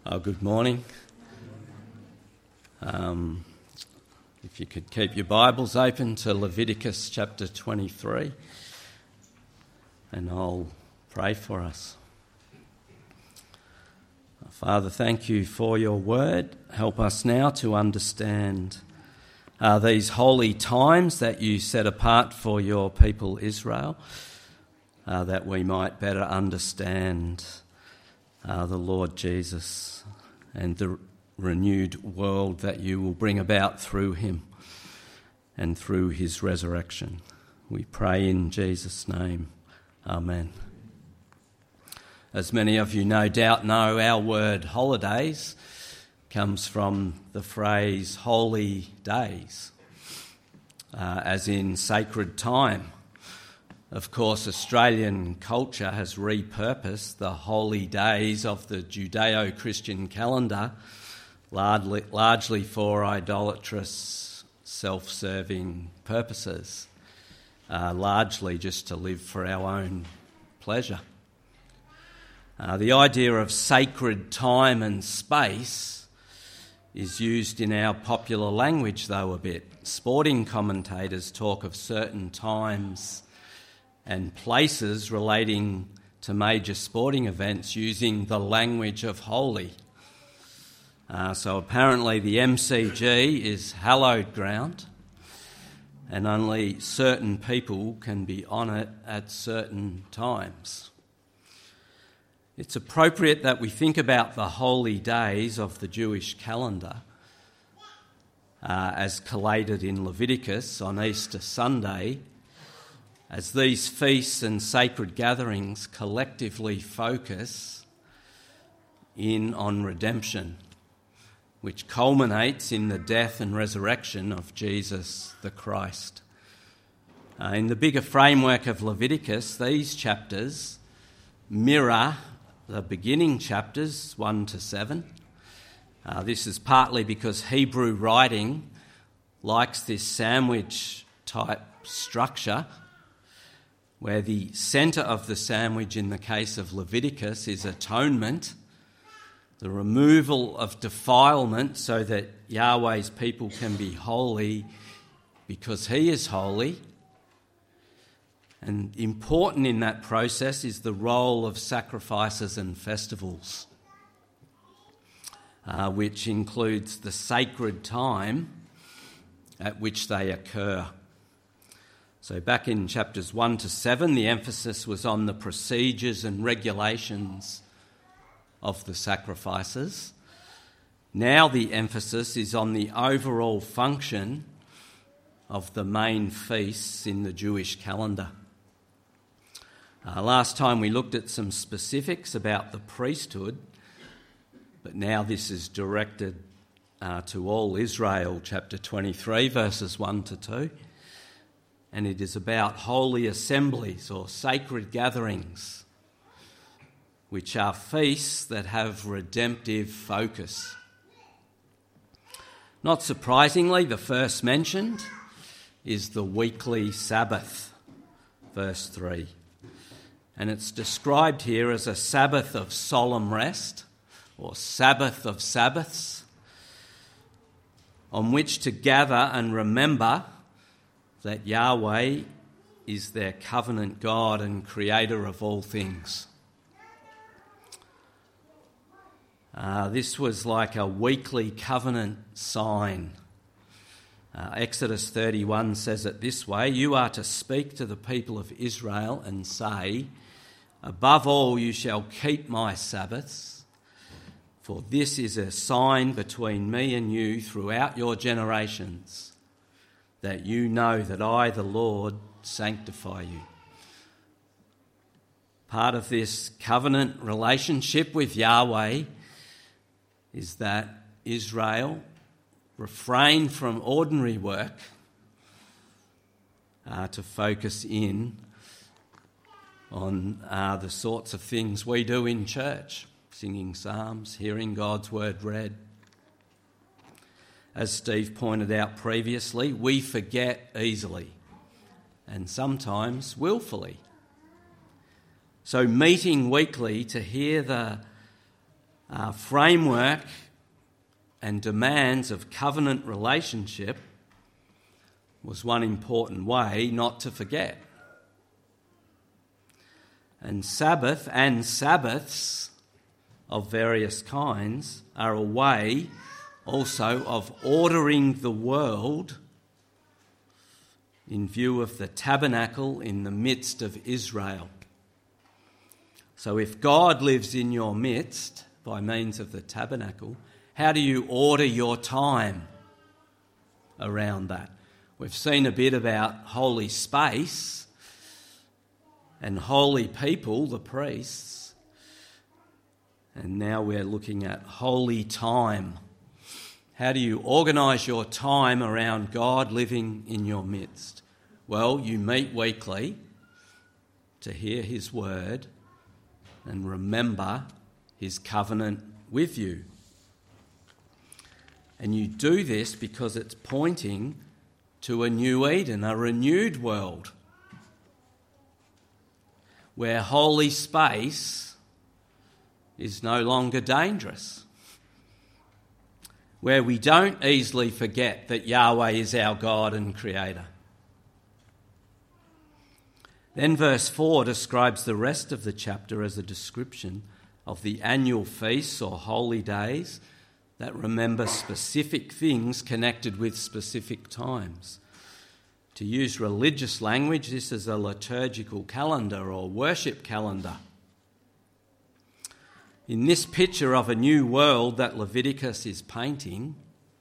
Good morning. If you could keep your Bibles open to Leviticus chapter 23, and I'll pray for us. Father, thank you for your word. Help us now to understand these holy times that you set apart for your people Israel, that we might better understand the Lord Jesus and the renewed world that you will bring about through him and through his resurrection. We pray in Jesus' name. Amen. As many of you no doubt know, our word holidays comes from the phrase holy days, as in sacred time. Of course, Australian culture has repurposed the holy days of the Judeo-Christian calendar largely for idolatrous, self-serving purposes, largely just to live for our own pleasure. The idea of sacred time and space is used in our popular language, though, a bit. Sporting commentators talk of certain times and places relating to major sporting events using the language of holy. So apparently the MCG is hallowed ground, and only certain people can be on it at certain times. It's appropriate that we think about the holy days of the Jewish calendar as collated in Leviticus on Easter Sunday, as these feasts and sacred gatherings collectively focus in on redemption, which culminates in the death and resurrection of Jesus the Christ. In the bigger framework of Leviticus, these chapters mirror the beginning chapters 1 to 7. This is partly because Hebrew writing likes this sandwich type structure, where the centre of the sandwich in the case of Leviticus is atonement, the removal of defilement so that Yahweh's people can be holy because he is holy. And important in that process is the role of sacrifices and festivals, which includes the sacred time at which they occur. So back in chapters 1 to 7, the emphasis was on the procedures and regulations of the sacrifices. Now the emphasis is on the overall function of the main feasts in the Jewish calendar. Last time we looked at some specifics about the priesthood, but now this is directed to all Israel, chapter 23, verses 1 to 2. And it is about holy assemblies or sacred gatherings, which are feasts that have redemptive focus. Not surprisingly, the first mentioned is the weekly Sabbath, verse 3. And it's described here as a Sabbath of solemn rest, or Sabbath of Sabbaths, on which to gather and remember that Yahweh is their covenant God and creator of all things. This was like a weekly covenant sign. Exodus 31 says it this way: "You are to speak to the people of Israel and say, above all you shall keep my Sabbaths, for this is a sign between me and you throughout your generations, that you know that I, the Lord, sanctify you." Part of this covenant relationship with Yahweh is that Israel refrain from ordinary work to focus in on the sorts of things we do in church: singing psalms, hearing God's word read. As Steve pointed out previously, we forget easily and sometimes willfully. So meeting weekly to hear the framework and demands of covenant relationship was one important way not to forget. And Sabbath and Sabbaths of various kinds are a way also of ordering the world in view of the tabernacle in the midst of Israel. So if God lives in your midst by means of the tabernacle, how do you order your time around that? We've seen a bit about holy space and holy people, the priests, and now we're looking at holy time. How do you organise your time around God living in your midst? Well, you meet weekly to hear his word and remember his covenant with you. And you do this because it's pointing to a new Eden, a renewed world, where holy space is no longer dangerous, where we don't easily forget that Yahweh is our God and Creator. Then verse 4 describes the rest of the chapter as a description of the annual feasts or holy days that remember specific things connected with specific times. To use religious language, this is a liturgical calendar or worship calendar. In this picture of a new world that Leviticus is painting,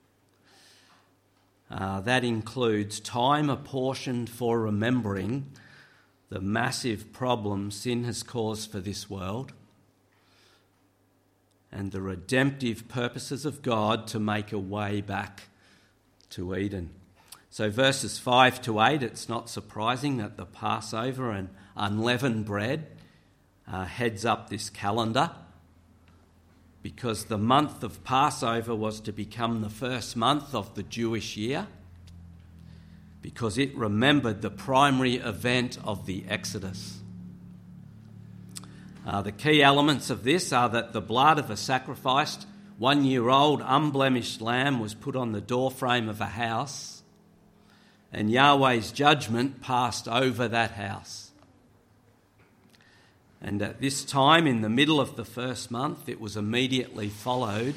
that includes time apportioned for remembering the massive problem sin has caused for this world and the redemptive purposes of God to make a way back to Eden. So verses 5 to 8, it's not surprising that the Passover and unleavened bread heads up this calendar, because the month of Passover was to become the first month of the Jewish year, because it remembered the primary event of the Exodus. The key elements of this are that the blood of a sacrificed 1-year-old unblemished lamb was put on the doorframe of a house, and Yahweh's judgment passed over that house. And at this time, in the middle of the first month, it was immediately followed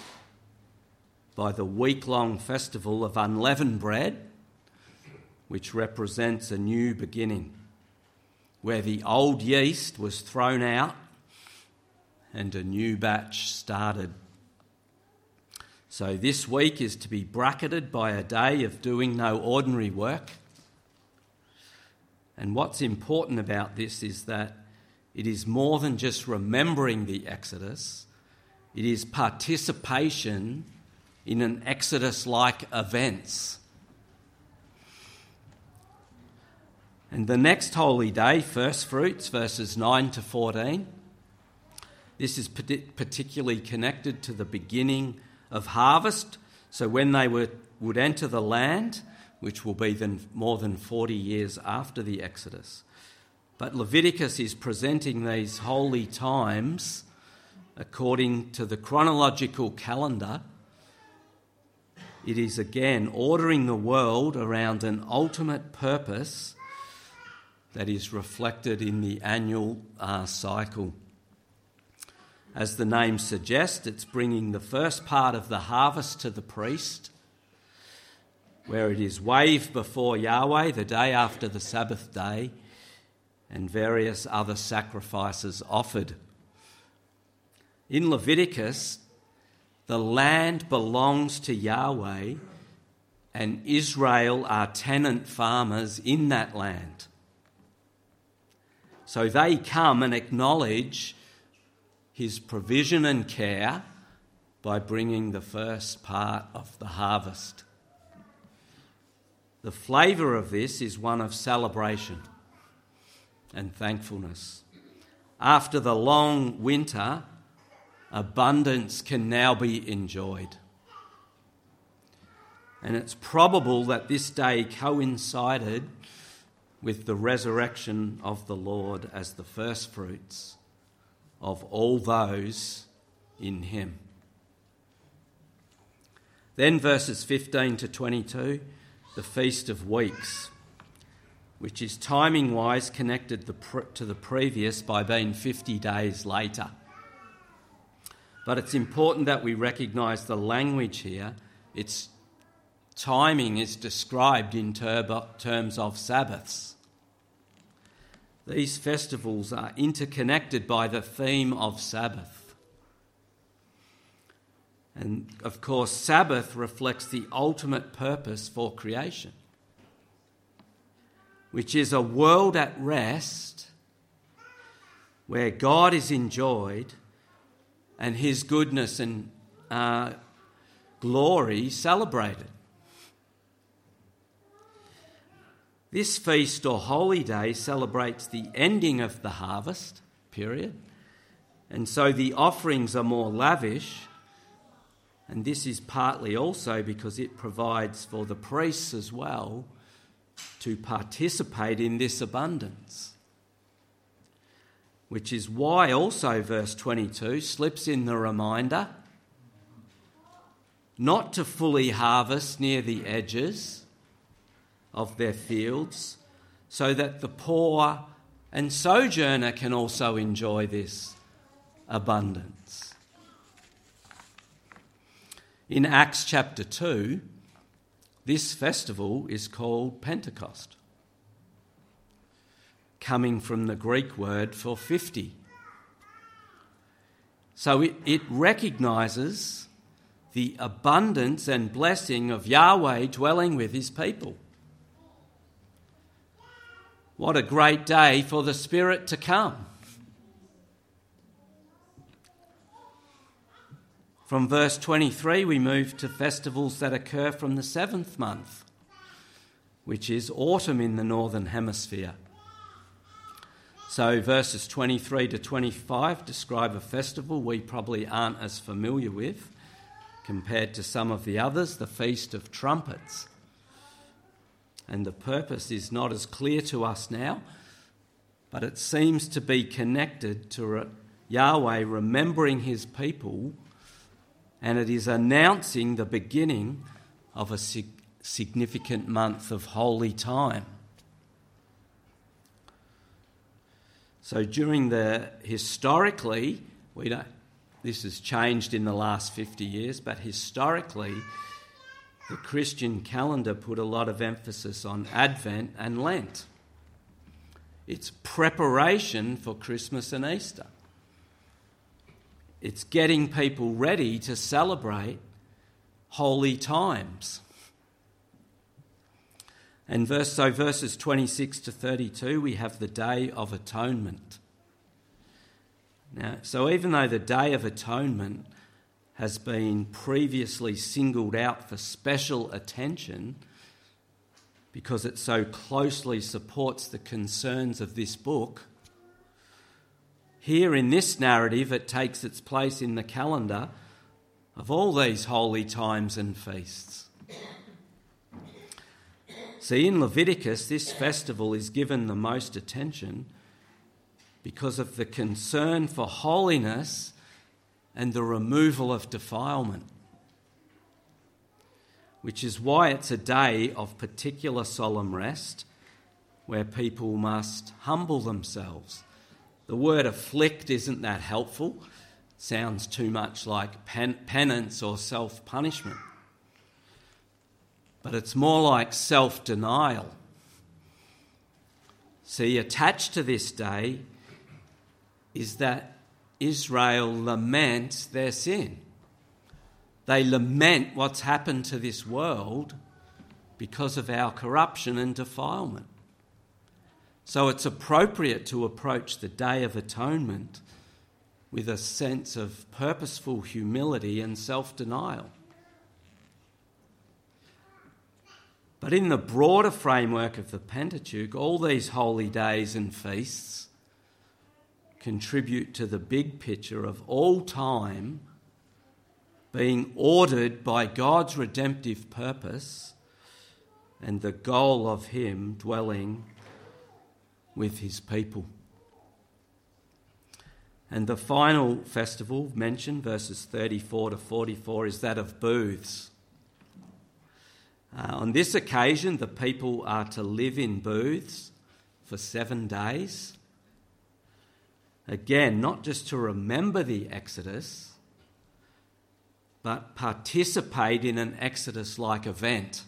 by the week-long festival of unleavened bread, which represents a new beginning, where the old yeast was thrown out and a new batch started. So this week is to be bracketed by a day of doing no ordinary work. And what's important about this is that it is more than just remembering the Exodus. It is participation in an Exodus-like events. And the next holy day, first fruits, verses 9 to 14, this is particularly connected to the beginning of harvest. So when they would enter the land, which will be then more than 40 years after the Exodus. But Leviticus is presenting these holy times according to the chronological calendar. It is again ordering the world around an ultimate purpose that is reflected in the annual cycle. As the name suggests, it's bringing the first part of the harvest to the priest, where it is waved before Yahweh the day after the Sabbath day, and various other sacrifices offered. In Leviticus, the land belongs to Yahweh, and Israel are tenant farmers in that land. So they come and acknowledge his provision and care by bringing the first part of the harvest. The flavour of this is one of celebration and thankfulness. After the long winter, abundance can now be enjoyed. And it's probable that this day coincided with the resurrection of the Lord as the first fruits of all those in him. Then verses 15 to 22, the Feast of Weeks, which is timing-wise connected to the previous by being 50 days later. But it's important that we recognise the language here. Its timing is described in terms of Sabbaths. These festivals are interconnected by the theme of Sabbath. And of course, Sabbath reflects the ultimate purpose for creation, which is a world at rest where God is enjoyed and his goodness and glory celebrated. This feast or holy day celebrates the ending of the harvest period, and so the offerings are more lavish. And this is partly also because it provides for the priests as well to participate in this abundance. Which is why also verse 22 slips in the reminder not to fully harvest near the edges of their fields, so that the poor and sojourner can also enjoy this abundance. In Acts chapter 2, this festival is called Pentecost, coming from the Greek word for 50. So it recognises the abundance and blessing of Yahweh dwelling with his people. What a great day for the Spirit to come. From verse 23, we move to festivals that occur from the 7th month, which is autumn in the Northern Hemisphere. So verses 23 to 25 describe a festival we probably aren't as familiar with compared to some of the others, the Feast of Trumpets. And the purpose is not as clear to us now, but it seems to be connected to Yahweh remembering his people, and it is announcing the beginning of a significant month of holy time. So historically, this has changed in the last 50 years, but historically, the Christian calendar put a lot of emphasis on Advent and Lent. It's preparation for Christmas and Easter. It's getting people ready to celebrate holy times. And verses 26 to 32, we have the Day of Atonement. Now, so even though the Day of Atonement has been previously singled out for special attention because it so closely supports the concerns of this book, here in this narrative, it takes its place in the calendar of all these holy times and feasts. See, in Leviticus, this festival is given the most attention because of the concern for holiness and the removal of defilement, which is why it's a day of particular solemn rest where people must humble themselves. The word afflict isn't that helpful. It sounds too much like penance or self-punishment. But it's more like self-denial. See, attached to this day is that Israel laments their sin. They lament what's happened to this world because of our corruption and defilement. So it's appropriate to approach the Day of Atonement with a sense of purposeful humility and self-denial. But in the broader framework of the Pentateuch, all these holy days and feasts contribute to the big picture of all time being ordered by God's redemptive purpose and the goal of him dwelling with his people. And the final festival mentioned, verses 34 to 44, is that of booths. On this occasion, the people are to live in booths for 7 days. Again, not just to remember the Exodus, but participate in an Exodus-like event.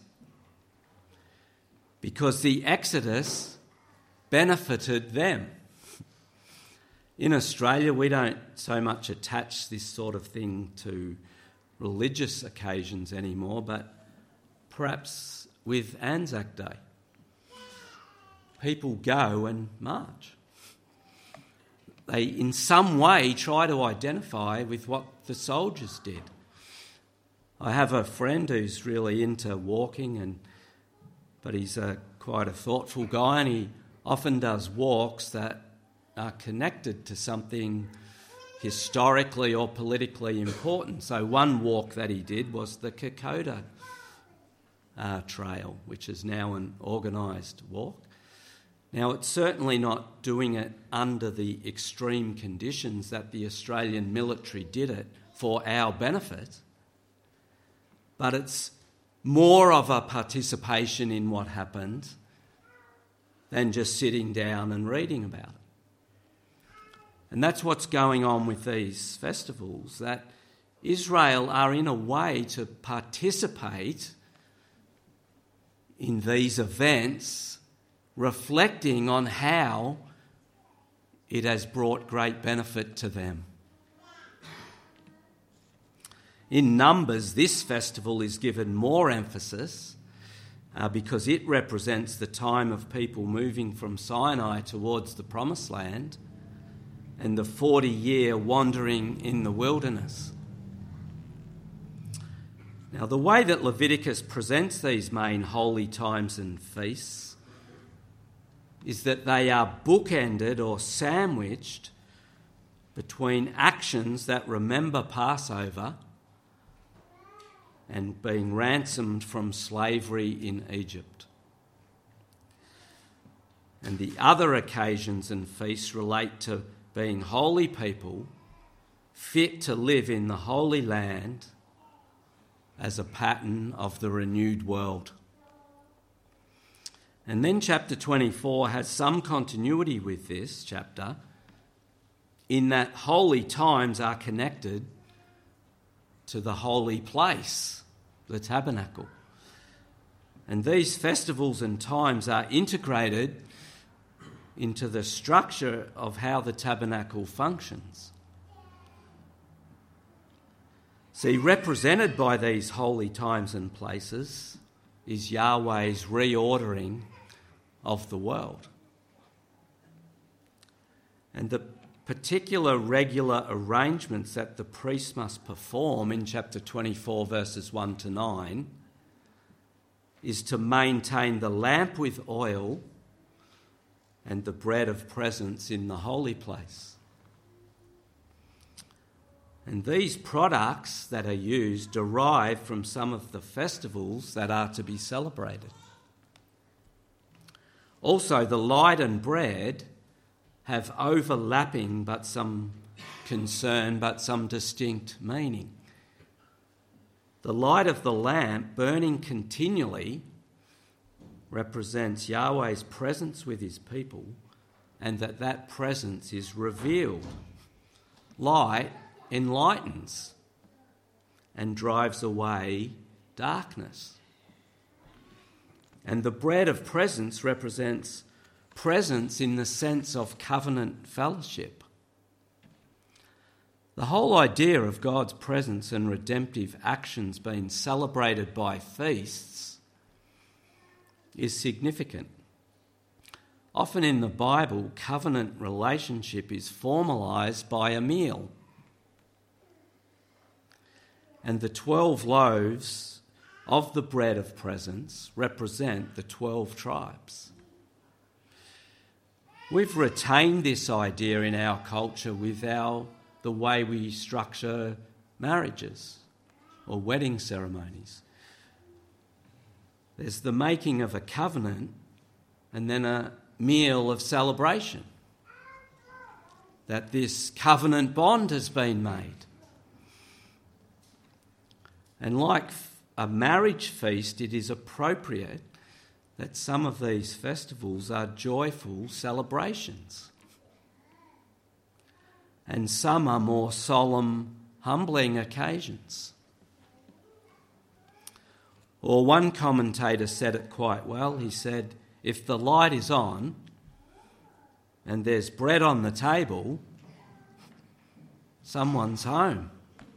Because the Exodus benefited them. In Australia, we don't so much attach this sort of thing to religious occasions anymore, but perhaps with Anzac Day, people go and march. They in some way try to identify with what the soldiers did. I have a friend who's really into walking, but he's quite a thoughtful guy, and he often does walks that are connected to something historically or politically important. So one walk that he did was the Kokoda Trail, which is now an organised walk. Now, it's certainly not doing it under the extreme conditions that the Australian military did it for our benefit, but it's more of a participation in what happened than just sitting down and reading about it. And that's what's going on with these festivals, that Israel are in a way to participate in these events, reflecting on how it has brought great benefit to them. In Numbers, this festival is given more emphasis because it represents the time of people moving from Sinai towards the Promised Land and the 40-year wandering in the wilderness. Now, the way that Leviticus presents these main holy times and feasts is that they are bookended or sandwiched between actions that remember Passover and being ransomed from slavery in Egypt. And the other occasions and feasts relate to being holy people, fit to live in the Holy Land as a pattern of the renewed world. And then chapter 24 has some continuity with this chapter in that holy times are connected to the holy place, the tabernacle. And these festivals and times are integrated into the structure of how the tabernacle functions. See, represented by these holy times and places is Yahweh's reordering of the world. And the particular regular arrangements that the priest must perform in chapter 24, verses 1 to 9, is to maintain the lamp with oil and the bread of presence in the holy place. And these products that are used derive from some of the festivals that are to be celebrated. Also, the light and bread have overlapping but some concern, but some distinct meaning. The light of the lamp burning continually represents Yahweh's presence with his people, and that presence is revealed. Light enlightens and drives away darkness. And the bread of presence represents presence in the sense of covenant fellowship. The whole idea of God's presence and redemptive actions being celebrated by feasts is significant. Often in the Bible, covenant relationship is formalised by a meal. And the 12 loaves of the bread of presence represent the 12 tribes. We've retained this idea in our culture with the way we structure marriages or wedding ceremonies. There's the making of a covenant and then a meal of celebration. that this covenant bond has been made. And like a marriage feast, it is appropriate that some of these festivals are joyful celebrations. And some are more solemn, humbling occasions. Or one commentator said it quite well. He said, if the light is on and there's bread on the table, someone's home.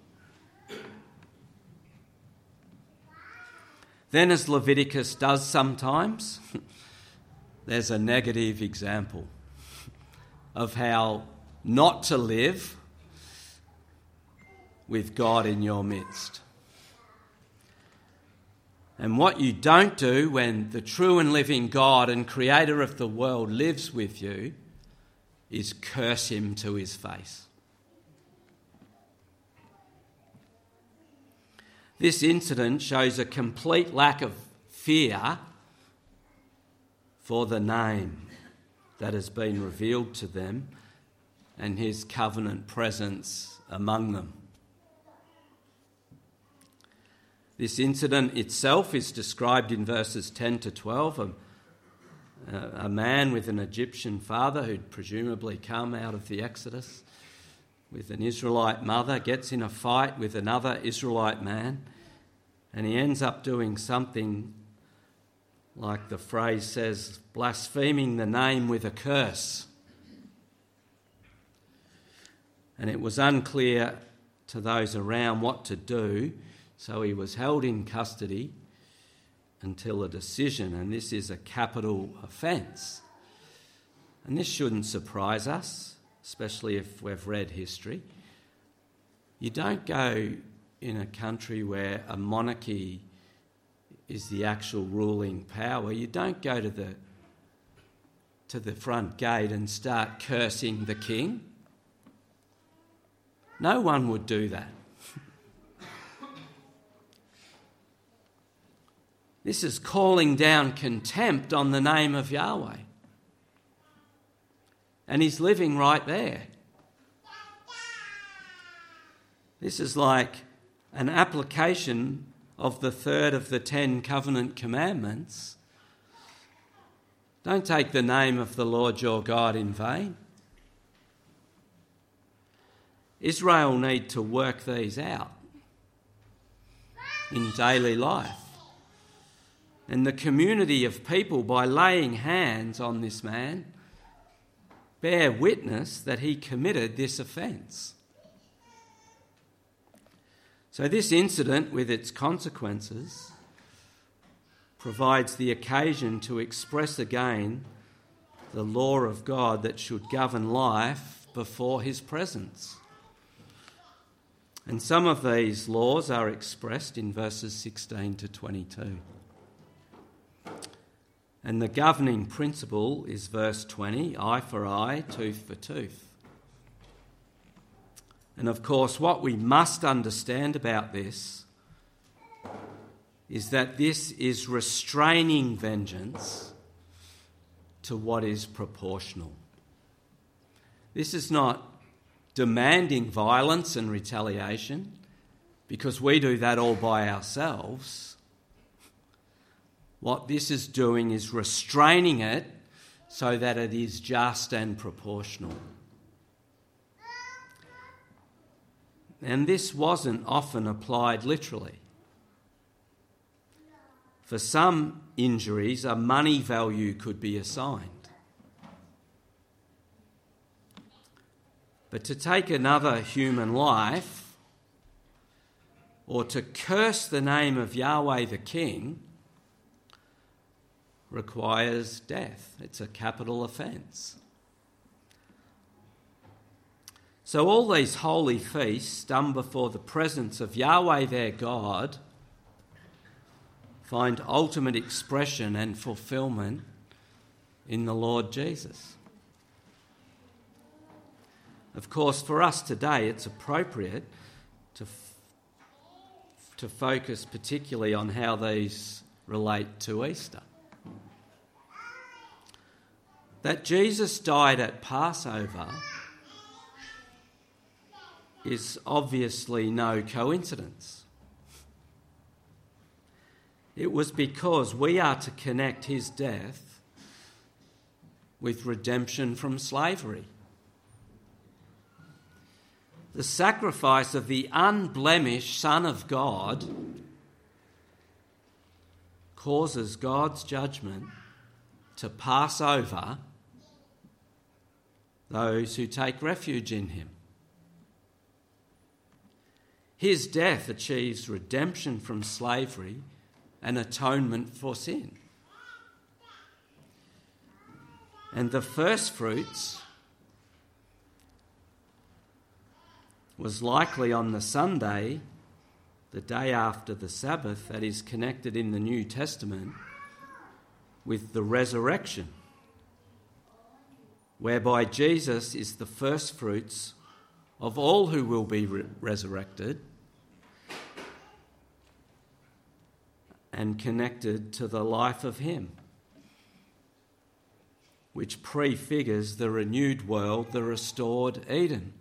Then, as Leviticus does sometimes, there's a negative example of how not to live with God in your midst. And what you don't do when the true and living God and creator of the world lives with you is curse him to his face. This incident shows a complete lack of fear for the name that has been revealed to them and his covenant presence among them. This incident itself is described in verses 10 to 12. A man with an Egyptian father who'd presumably come out of the Exodus with an Israelite mother gets in a fight with another Israelite man, and he ends up doing something like the phrase says, blaspheming the name with a curse. And it was unclear to those around what to do, so he was held in custody until a decision, and this is a capital offence. And this shouldn't surprise us, especially if we've read history. You don't go in a country where a monarchy is the actual ruling power. You don't go to the front gate and start cursing the king. No one would do that. This is calling down contempt on the name of Yahweh. And he's living right there. This is like an application of the third of the 10 covenant commandments. Don't take the name of the Lord your God in vain. Israel need to work these out in daily life. And the community of people, by laying hands on this man, bear witness that he committed this offence. So this incident, with its consequences, provides the occasion to express again the law of God that should govern life before his presence. And some of these laws are expressed in verses 16 to 22. And the governing principle is verse 20, eye for eye, tooth for tooth. And of course, what we must understand about this is that this is restraining vengeance to what is proportional. This is not demanding violence and retaliation, because we do that all by ourselves. What this is doing is restraining it so that it is just and proportional. And this wasn't often applied literally. For some injuries, a money value could be assigned. But to take another human life, or to curse the name of Yahweh the King, requires death. It's a capital offence. So all these holy feasts done before the presence of Yahweh their God find ultimate expression and fulfilment in the Lord Jesus. Of course, for us today, it's appropriate to focus particularly on how these relate to Easter. That Jesus died at Passover is obviously no coincidence. It was because we are to connect his death with redemption from slavery. The sacrifice of the unblemished Son of God causes God's judgment to pass over those who take refuge in him. His death achieves redemption from slavery and atonement for sin. And the first fruits was likely on the Sunday, the day after the Sabbath, that is connected in the New Testament with the resurrection, whereby Jesus is the first fruits of all who will be resurrected and connected to the life of him, which prefigures the renewed world, the restored Eden.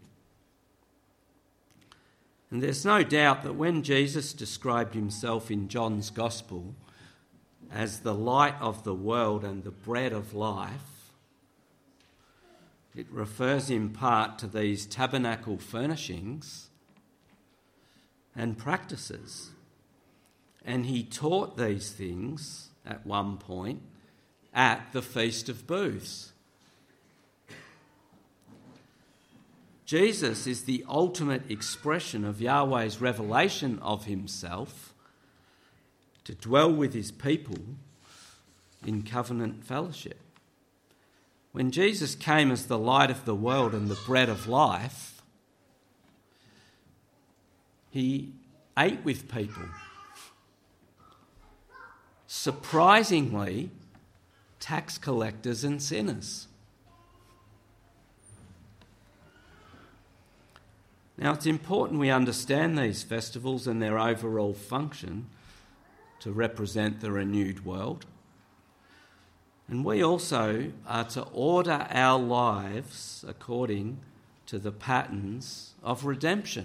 And there's no doubt that when Jesus described himself in John's Gospel as the light of the world and the bread of life, it refers in part to these tabernacle furnishings and practices. And he taught these things at one point at the Feast of Booths. Jesus is the ultimate expression of Yahweh's revelation of himself to dwell with his people in covenant fellowship. When Jesus came as the light of the world and the bread of life, he ate with people. Surprisingly, tax collectors and sinners. Now, it's important we understand these festivals and their overall function to represent the renewed world. And we also are to order our lives according to the patterns of redemption.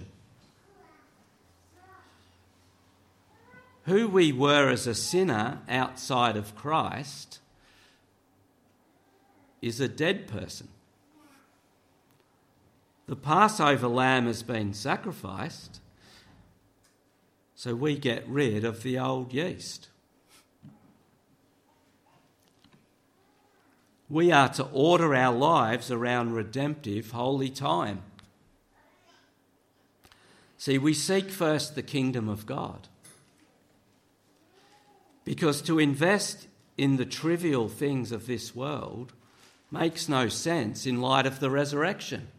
Who we were as a sinner outside of Christ is a dead person. The Passover lamb has been sacrificed, so we get rid of the old yeast. We are to order our lives around redemptive, holy time. See, we seek first the kingdom of God, because to invest in the trivial things of this world makes no sense in light of the resurrection.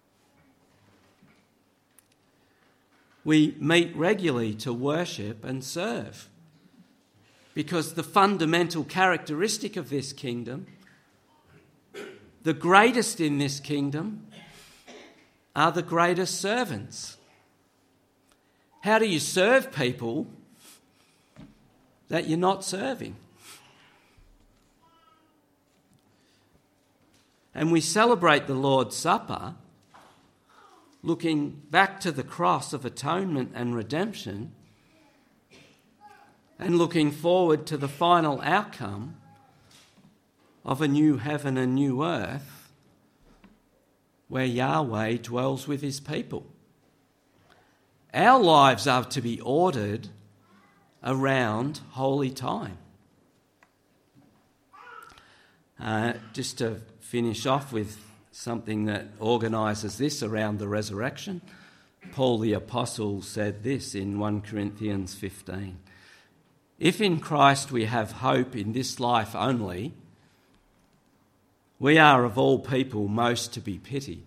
We meet regularly to worship and serve, because the fundamental characteristic of this kingdom, the greatest in this kingdom, are the greatest servants. How do you serve people that you're not serving? And we celebrate the Lord's Supper looking back to the cross of atonement and redemption and looking forward to the final outcome of a new heaven and new earth where Yahweh dwells with his people. Our lives are to be ordered around holy time. Just to finish off with something that organises this around the resurrection, Paul the Apostle said this in 1 Corinthians 15. If in Christ we have hope in this life only, we are of all people most to be pitied.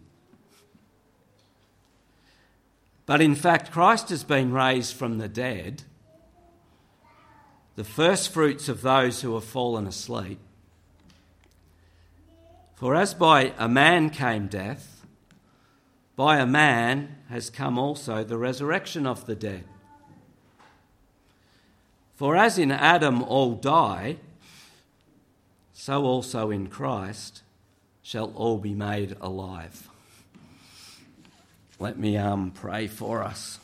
But in fact, Christ has been raised from the dead, the first fruits of those who have fallen asleep. For as by a man came death, by a man has come also the resurrection of the dead. For as in Adam all die, so also in Christ shall all be made alive. Let me pray for us.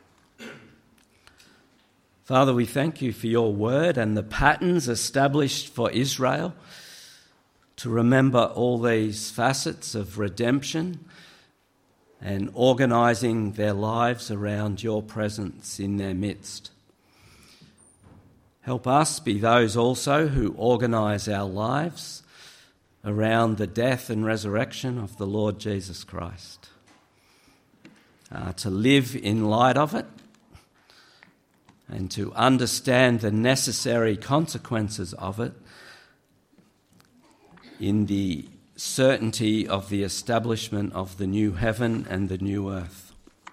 Father, we thank you for your word and the patterns established for Israel to remember all these facets of redemption and organising their lives around your presence in their midst. Help us be those also who organise our lives around the death and resurrection of the Lord Jesus Christ, to live in light of it and to understand the necessary consequences of it in the certainty of the establishment of the new heaven and the new earth.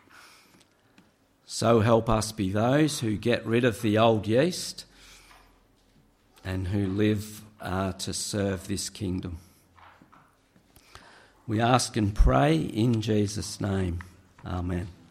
So help us be those who get rid of the old yeast and who live to serve this kingdom. We ask and pray in Jesus' name. Amen.